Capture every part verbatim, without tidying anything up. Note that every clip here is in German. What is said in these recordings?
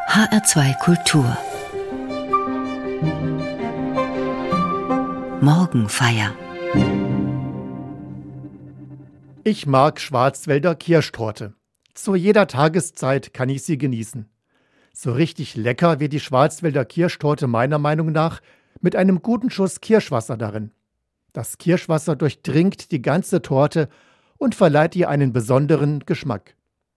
H R zwei Kultur Morgenfeier. Ich mag Schwarzwälder Kirschtorte. Zu jeder Tageszeit kann ich sie genießen. So richtig lecker wird die Schwarzwälder Kirschtorte meiner Meinung nach mit einem guten Schuss Kirschwasser darin. Das Kirschwasser durchdringt die ganze Torte und verleiht ihr einen besonderen Geschmack.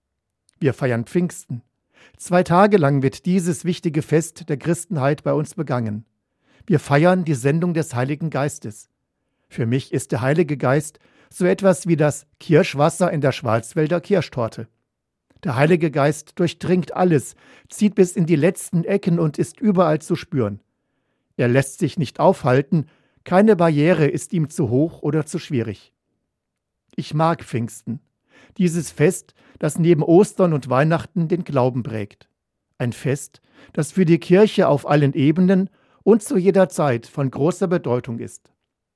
Wir feiern Pfingsten. Zwei Tage lang wird dieses wichtige Fest der Christenheit bei uns begangen. Wir feiern die Sendung des Heiligen Geistes. Für mich ist der Heilige Geist so etwas wie das Kirschwasser in der Schwarzwälder Kirschtorte. Der Heilige Geist durchdringt alles, zieht bis in die letzten Ecken und ist überall zu spüren. Er lässt sich nicht aufhalten, keine Barriere ist ihm zu hoch oder zu schwierig. Ich mag Pfingsten, dieses Fest, das neben Ostern und Weihnachten den Glauben prägt. Ein Fest, das für die Kirche auf allen Ebenen und zu jeder Zeit von großer Bedeutung ist.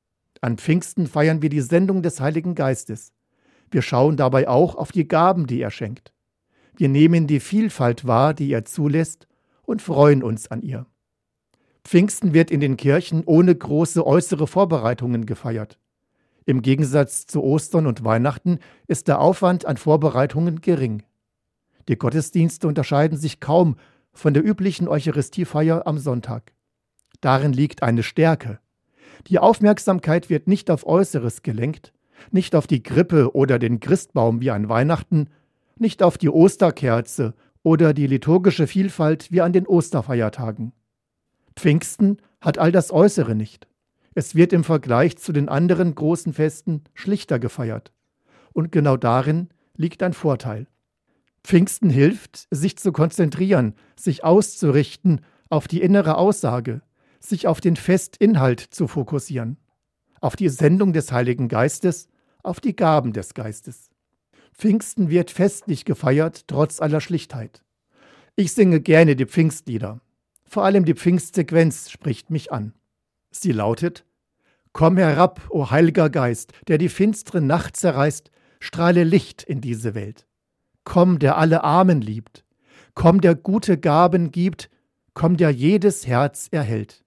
An Pfingsten feiern wir die Sendung des Heiligen Geistes. Wir schauen dabei auch auf die Gaben, die er schenkt. Wir nehmen die Vielfalt wahr, die er zulässt, und freuen uns an ihr. Pfingsten wird in den Kirchen ohne große äußere Vorbereitungen gefeiert. Im Gegensatz zu Ostern und Weihnachten ist der Aufwand an Vorbereitungen gering. Die Gottesdienste unterscheiden sich kaum von der üblichen Eucharistiefeier am Sonntag. Darin liegt eine Stärke. Die Aufmerksamkeit wird nicht auf Äußeres gelenkt, nicht auf die Krippe oder den Christbaum wie an Weihnachten, nicht auf die Osterkerze oder die liturgische Vielfalt wie an den Osterfeiertagen. Pfingsten hat all das Äußere nicht. Es wird im Vergleich zu den anderen großen Festen schlichter gefeiert. Und genau darin liegt ein Vorteil. Pfingsten hilft, sich zu konzentrieren, sich auszurichten auf die innere Aussage, sich auf den Festinhalt zu fokussieren, auf die Sendung des Heiligen Geistes, auf die Gaben des Geistes. Pfingsten wird festlich gefeiert, trotz aller Schlichtheit. Ich singe gerne die Pfingstlieder. Vor allem die Pfingstsequenz spricht mich an. Sie lautet: Komm herab, o Heiliger Geist, der die finstere Nacht zerreißt, strahle Licht in diese Welt. Komm, der alle Armen liebt. Komm, der gute Gaben gibt. Komm, der jedes Herz erhält.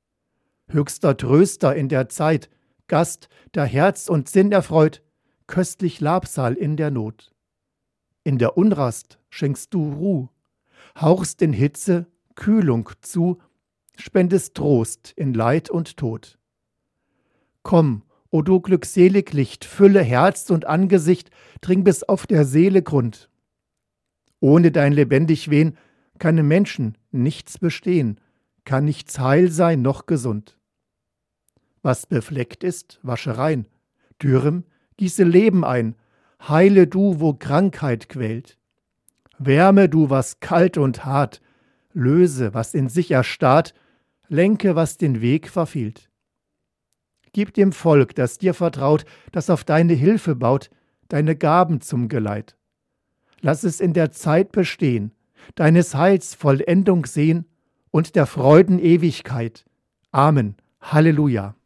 Höchster Tröster in der Zeit, Gast, der Herz und Sinn erfreut, köstlich Labsal in der Not. In der Unrast schenkst du Ruh, hauchst in Hitze Kühlung zu, spendest Trost in Leid und Tod. Komm, o du glückselig Licht, fülle Herz und Angesicht, dring bis auf der Seele Grund. Ohne dein lebendig Wehen kann im Menschen nichts bestehen, kann nichts heil sein noch gesund. Was befleckt ist, wasche rein, Dürrem gieße Leben ein, heile du, wo Krankheit quält. Wärme du, was kalt und hart, löse, was in sich erstarrt, lenke, was den Weg verfehlt. Gib dem Volk, das dir vertraut, das auf deine Hilfe baut, deine Gaben zum Geleit. Lass es in der Zeit bestehen, deines Heils Vollendung sehen und der Freuden Ewigkeit. Amen. Halleluja.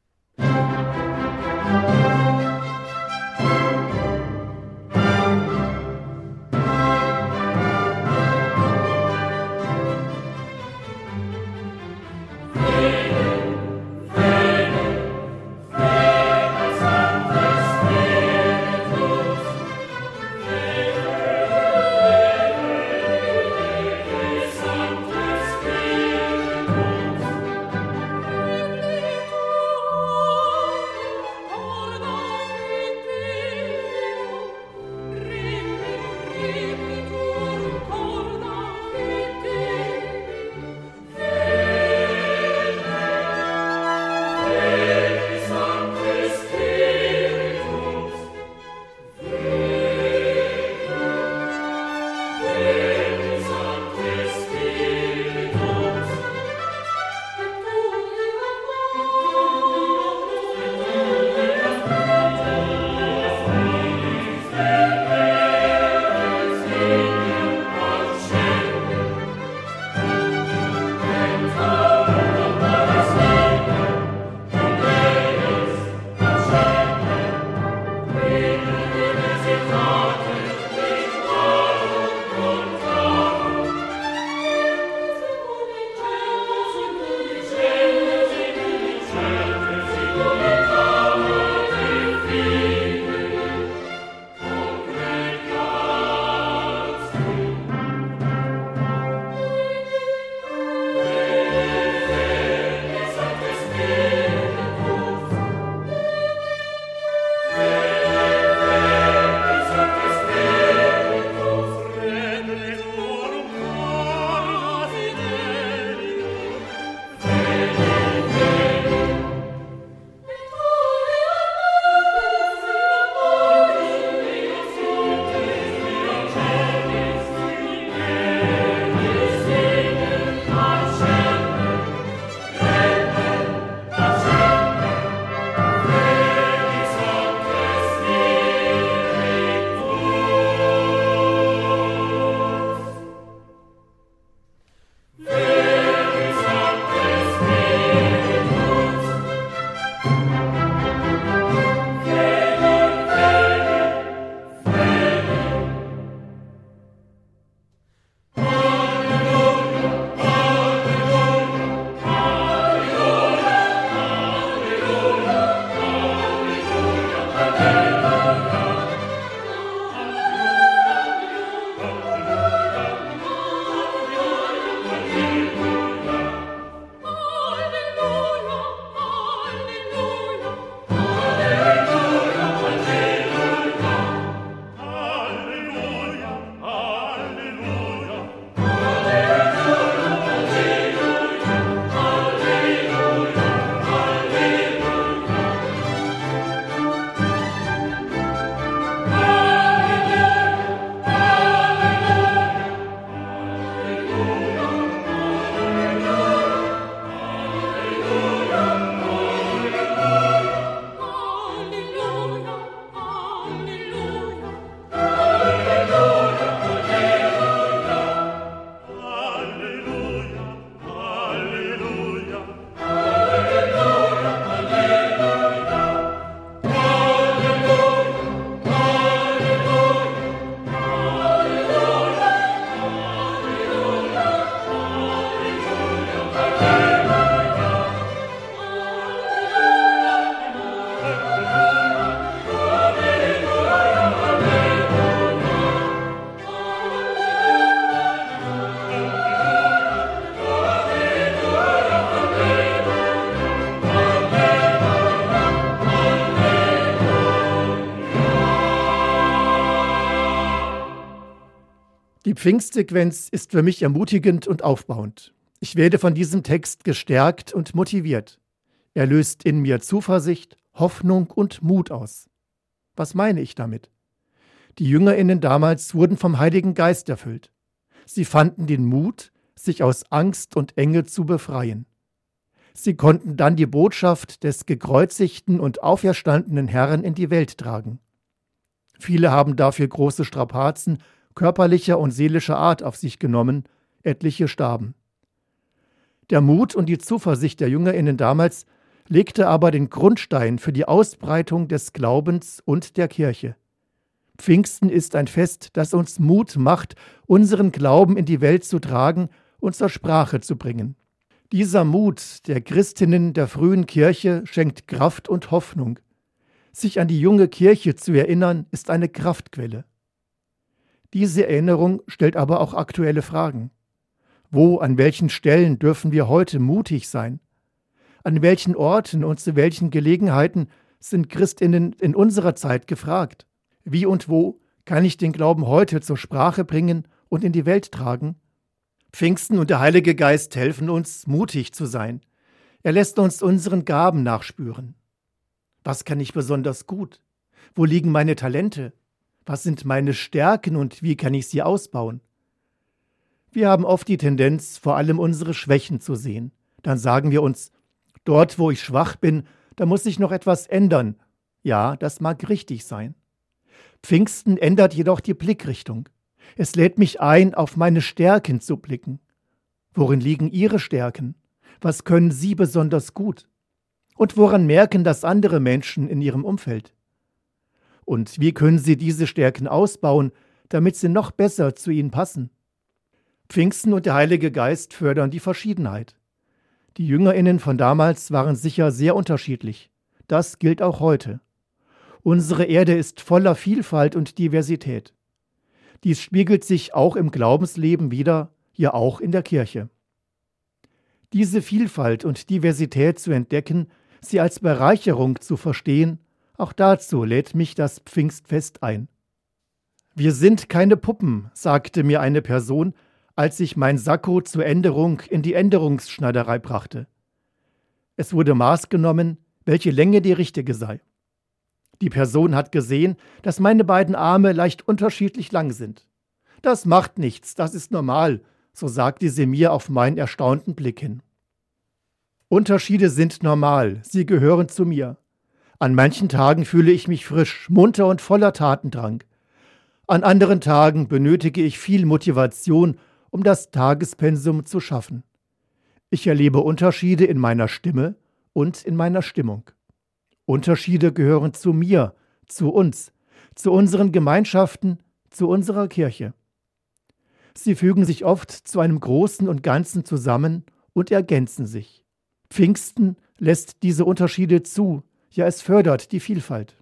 Pfingstsequenz ist für mich ermutigend und aufbauend. Ich werde von diesem Text gestärkt und motiviert. Er löst in mir Zuversicht, Hoffnung und Mut aus. Was meine ich damit? Die JüngerInnen damals wurden vom Heiligen Geist erfüllt. Sie fanden den Mut, sich aus Angst und Enge zu befreien. Sie konnten dann die Botschaft des gekreuzigten und auferstandenen Herrn in die Welt tragen. Viele haben dafür große Strapazen körperlicher und seelischer Art auf sich genommen, etliche starben. Der Mut und die Zuversicht der JüngerInnen damals legte aber den Grundstein für die Ausbreitung des Glaubens und der Kirche. Pfingsten ist ein Fest, das uns Mut macht, unseren Glauben in die Welt zu tragen und zur Sprache zu bringen. Dieser Mut der Christinnen der frühen Kirche schenkt Kraft und Hoffnung. Sich an die junge Kirche zu erinnern, ist eine Kraftquelle. Diese Erinnerung stellt aber auch aktuelle Fragen. Wo, an welchen Stellen dürfen wir heute mutig sein? An welchen Orten und zu welchen Gelegenheiten sind Christinnen in unserer Zeit gefragt? Wie und wo kann ich den Glauben heute zur Sprache bringen und in die Welt tragen? Pfingsten und der Heilige Geist helfen uns, mutig zu sein. Er lässt uns unseren Gaben nachspüren. Was kann ich besonders gut? Wo liegen meine Talente? Was sind meine Stärken und wie kann ich sie ausbauen? Wir haben oft die Tendenz, vor allem unsere Schwächen zu sehen. Dann sagen wir uns, dort, wo ich schwach bin, da muss sich noch etwas ändern. Ja, das mag richtig sein. Pfingsten ändert jedoch die Blickrichtung. Es lädt mich ein, auf meine Stärken zu blicken. Worin liegen Ihre Stärken? Was können Sie besonders gut? Und woran merken das andere Menschen in Ihrem Umfeld? Und wie können Sie diese Stärken ausbauen, damit sie noch besser zu Ihnen passen? Pfingsten und der Heilige Geist fördern die Verschiedenheit. Die JüngerInnen von damals waren sicher sehr unterschiedlich. Das gilt auch heute. Unsere Erde ist voller Vielfalt und Diversität. Dies spiegelt sich auch im Glaubensleben wider, ja auch in der Kirche. Diese Vielfalt und Diversität zu entdecken, sie als Bereicherung zu verstehen, auch dazu lädt mich das Pfingstfest ein. Wir sind keine Puppen, sagte mir eine Person, als ich mein Sakko zur Änderung in die Änderungsschneiderei brachte. Es wurde Maß genommen, welche Länge die richtige sei. Die Person hat gesehen, dass meine beiden Arme leicht unterschiedlich lang sind. Das macht nichts, das ist normal, so sagte sie mir auf meinen erstaunten Blick hin. Unterschiede sind normal, sie gehören zu mir. An manchen Tagen fühle ich mich frisch, munter und voller Tatendrang. An anderen Tagen benötige ich viel Motivation, um das Tagespensum zu schaffen. Ich erlebe Unterschiede in meiner Stimme und in meiner Stimmung. Unterschiede gehören zu mir, zu uns, zu unseren Gemeinschaften, zu unserer Kirche. Sie fügen sich oft zu einem Großen und Ganzen zusammen und ergänzen sich. Pfingsten lässt diese Unterschiede zu, ja, es fördert die Vielfalt.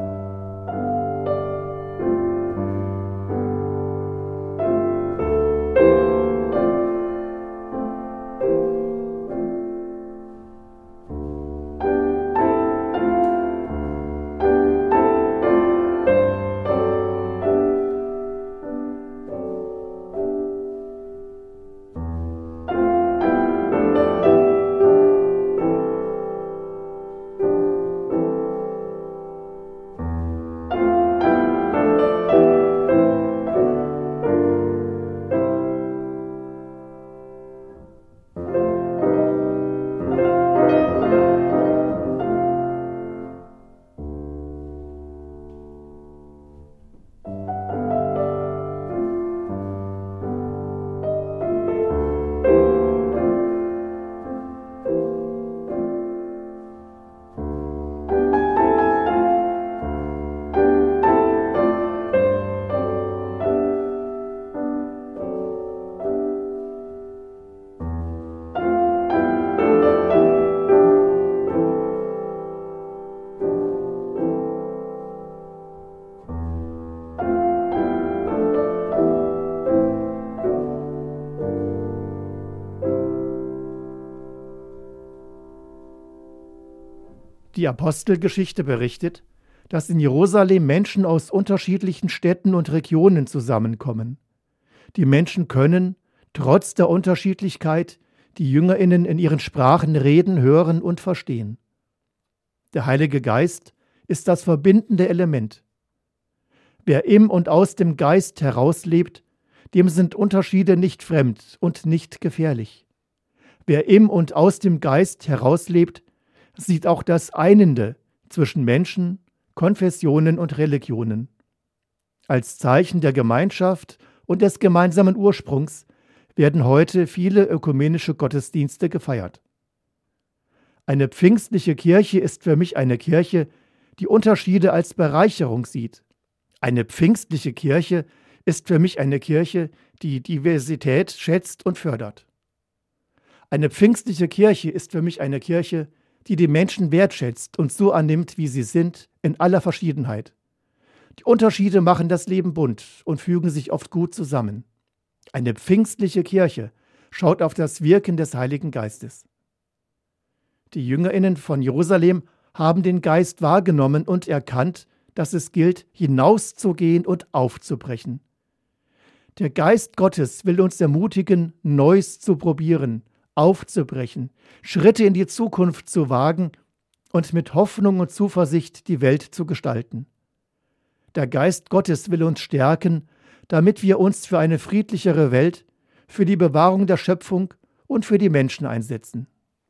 Die Apostelgeschichte berichtet, dass in Jerusalem Menschen aus unterschiedlichen Städten und Regionen zusammenkommen. Die Menschen können, trotz der Unterschiedlichkeit, die JüngerInnen in ihren Sprachen reden, hören und verstehen. Der Heilige Geist ist das verbindende Element. Wer im und aus dem Geist herauslebt, dem sind Unterschiede nicht fremd und nicht gefährlich. Wer im und aus dem Geist herauslebt, sieht auch das Einende zwischen Menschen, Konfessionen und Religionen. Als Zeichen der Gemeinschaft und des gemeinsamen Ursprungs werden heute viele ökumenische Gottesdienste gefeiert. Eine pfingstliche Kirche ist für mich eine Kirche, die Unterschiede als Bereicherung sieht. Eine pfingstliche Kirche ist für mich eine Kirche, die Diversität schätzt und fördert. Eine pfingstliche Kirche ist für mich eine Kirche, die die Menschen wertschätzt und so annimmt, wie sie sind, in aller Verschiedenheit. Die Unterschiede machen das Leben bunt und fügen sich oft gut zusammen. Eine pfingstliche Kirche schaut auf das Wirken des Heiligen Geistes. Die JüngerInnen von Jerusalem haben den Geist wahrgenommen und erkannt, dass es gilt, hinauszugehen und aufzubrechen. Der Geist Gottes will uns ermutigen, Neues zu probieren, aufzubrechen, Schritte in die Zukunft zu wagen und mit Hoffnung und Zuversicht die Welt zu gestalten. Der Geist Gottes will uns stärken, damit wir uns für eine friedlichere Welt, für die Bewahrung der Schöpfung und für die Menschen einsetzen.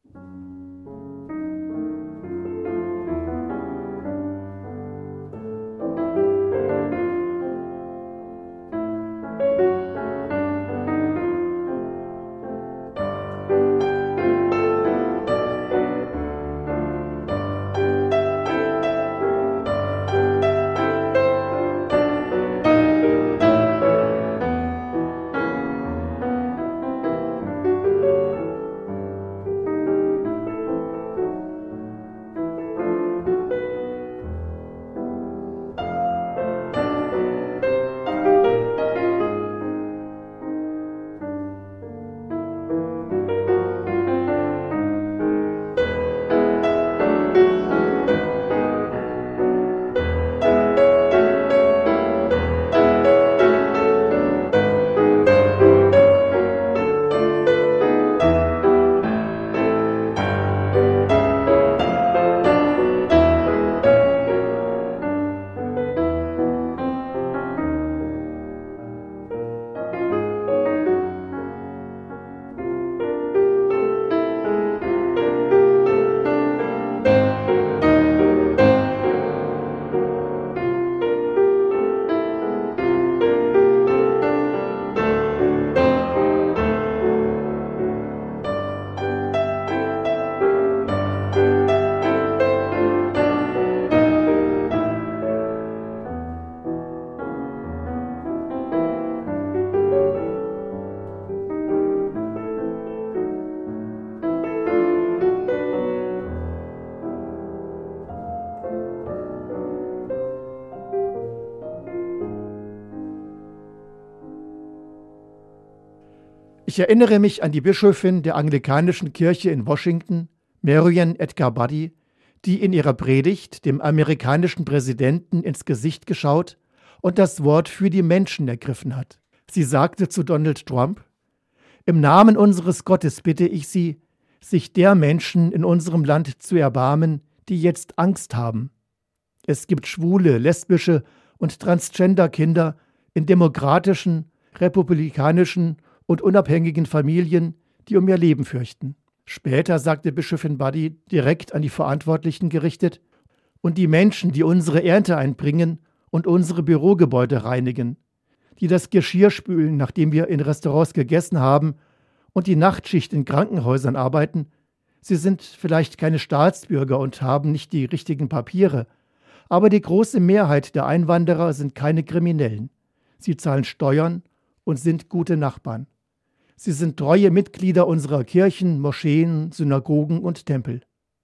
Ich erinnere mich an die Bischöfin der anglikanischen Kirche in Washington, Marian Edgar Buddy, die in ihrer Predigt dem amerikanischen Präsidenten ins Gesicht geschaut und das Wort für die Menschen ergriffen hat. Sie sagte zu Donald Trump: Im Namen unseres Gottes bitte ich Sie, sich der Menschen in unserem Land zu erbarmen, die jetzt Angst haben. Es gibt schwule, lesbische und Transgender-Kinder in demokratischen, republikanischen und unabhängigen Familien, die um ihr Leben fürchten. Später sagte Bischöfin Buddy direkt an die Verantwortlichen gerichtet: Und die Menschen, die unsere Ernte einbringen und unsere Bürogebäude reinigen, die das Geschirr spülen, nachdem wir in Restaurants gegessen haben, und die Nachtschicht in Krankenhäusern arbeiten, sie sind vielleicht keine Staatsbürger und haben nicht die richtigen Papiere, aber die große Mehrheit der Einwanderer sind keine Kriminellen. Sie zahlen Steuern und sind gute Nachbarn. Sie sind treue Mitglieder unserer Kirchen, Moscheen, Synagogen und Tempel.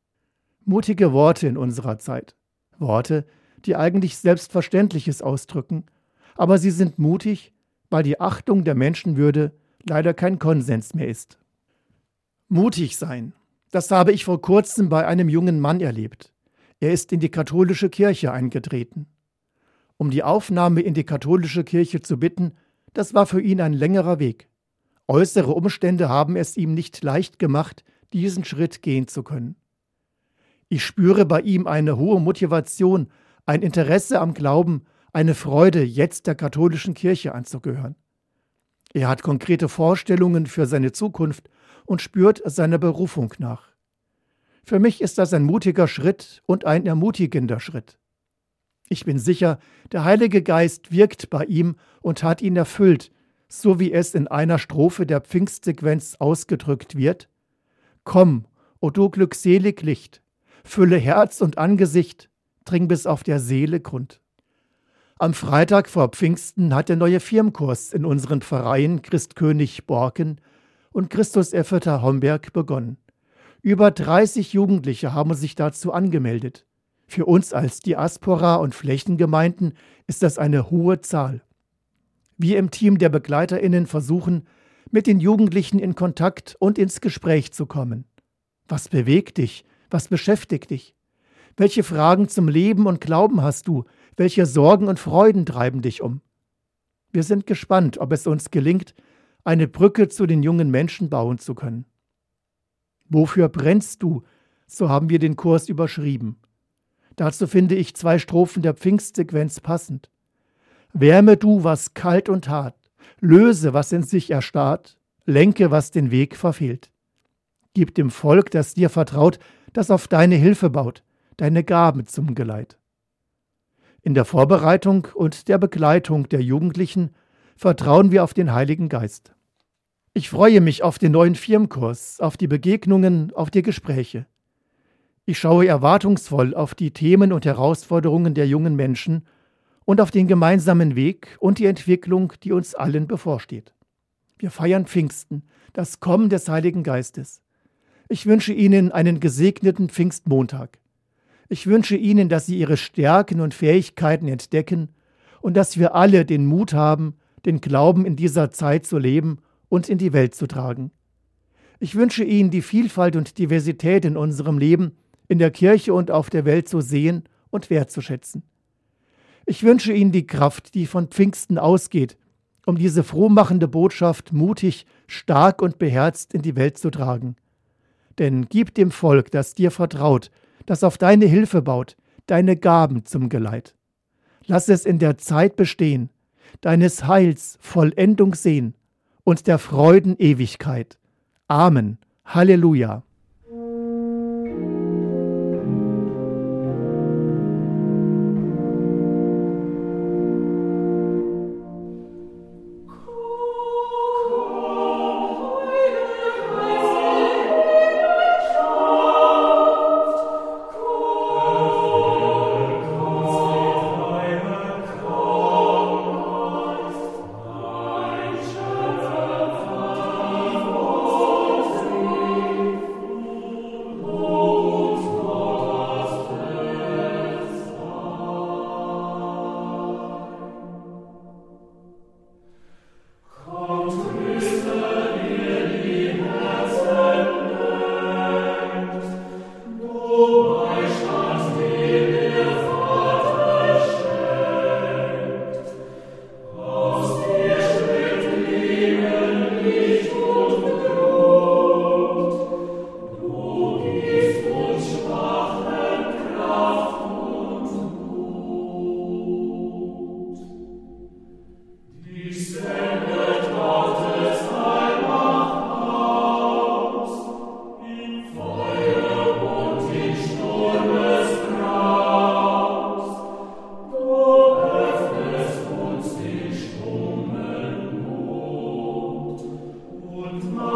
Mutige Worte in unserer Zeit. Worte, die eigentlich Selbstverständliches ausdrücken, aber sie sind mutig, weil die Achtung der Menschenwürde leider kein Konsens mehr ist. Mutig sein, das habe ich vor kurzem bei einem jungen Mann erlebt. Er ist in die katholische Kirche eingetreten. Um die Aufnahme in die katholische Kirche zu bitten, Das war für ihn ein längerer Weg. Äußere Umstände haben es ihm nicht leicht gemacht, diesen Schritt gehen zu können. Ich spüre bei ihm eine hohe Motivation, ein Interesse am Glauben, eine Freude, jetzt der katholischen Kirche anzugehören. Er hat konkrete Vorstellungen für seine Zukunft und spürt seiner Berufung nach. Für mich ist das ein mutiger Schritt und ein ermutigender Schritt. Ich bin sicher, der Heilige Geist wirkt bei ihm und hat ihn erfüllt, so wie es in einer Strophe der Pfingstsequenz ausgedrückt wird: Komm, o du glückselig Licht, fülle Herz und Angesicht, dring bis auf der Seele Grund. Am Freitag vor Pfingsten hat der neue Firmkurs in unseren Pfarreien Christkönig Borken und Christus Epheter Homberg begonnen. Über dreißig Jugendliche haben sich dazu angemeldet. Für uns als Diaspora- und Flächengemeinden ist das eine hohe Zahl. Wir im Team der BegleiterInnen versuchen, mit den Jugendlichen in Kontakt und ins Gespräch zu kommen. Was bewegt dich? Was beschäftigt dich? Welche Fragen zum Leben und Glauben hast du? Welche Sorgen und Freuden treiben dich um? Wir sind gespannt, ob es uns gelingt, eine Brücke zu den jungen Menschen bauen zu können. Wofür brennst du? So haben wir den Kurs überschrieben. Dazu finde ich zwei Strophen der Pfingstsequenz passend. Wärme du, was kalt und hart, löse, was in sich erstarrt, lenke, was den Weg verfehlt. Gib dem Volk, das dir vertraut, das auf deine Hilfe baut, deine Gaben zum Geleit. In der Vorbereitung und der Begleitung der Jugendlichen vertrauen wir auf den Heiligen Geist. Ich freue mich auf den neuen Firmkurs, auf die Begegnungen, auf die Gespräche. Ich schaue erwartungsvoll auf die Themen und Herausforderungen der jungen Menschen und auf den gemeinsamen Weg und die Entwicklung, die uns allen bevorsteht. Wir feiern Pfingsten, das Kommen des Heiligen Geistes. Ich wünsche Ihnen einen gesegneten Pfingstmontag. Ich wünsche Ihnen, dass Sie Ihre Stärken und Fähigkeiten entdecken und dass wir alle den Mut haben, den Glauben in dieser Zeit zu leben und in die Welt zu tragen. Ich wünsche Ihnen, die Vielfalt und Diversität in unserem Leben, in der Kirche und auf der Welt zu sehen und wertzuschätzen. Ich wünsche Ihnen die Kraft, die von Pfingsten ausgeht, um diese frohmachende Botschaft mutig, stark und beherzt in die Welt zu tragen. Denn gib dem Volk, das dir vertraut, das auf deine Hilfe baut, deine Gaben zum Geleit. Lass es in der Zeit bestehen, deines Heils Vollendung sehen und der Freuden Ewigkeit. Amen. Halleluja. Und